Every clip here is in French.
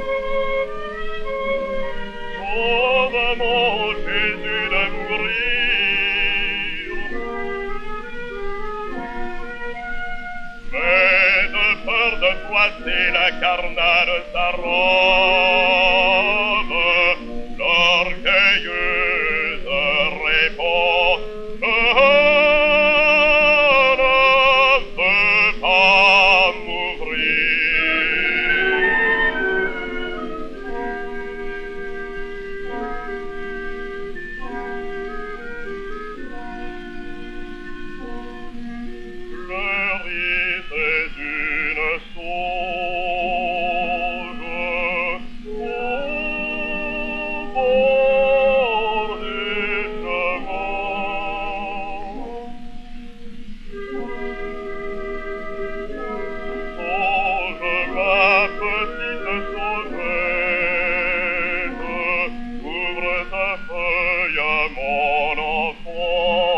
Sauve mon Jésus de mourir. Mais de peur de froisser la carnale de sa robe, l'orgueilleuse répond: je ne veux pas m'ouvrir. Fleurissez une sauge au bord du chemin. Sauge, ma petite saugette, ouvre ta feuille à mon enfant.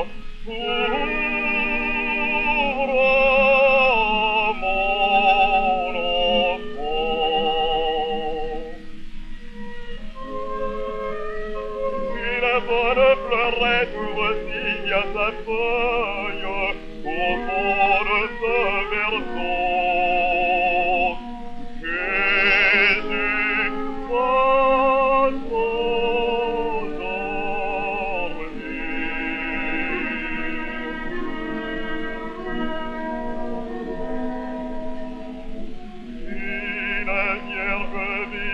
Ouvre, mon enfant. Et la bonne fleurette ouvre aussi à sa feuille au fond de ce berceau. Jésus va s'endormir. Une vierge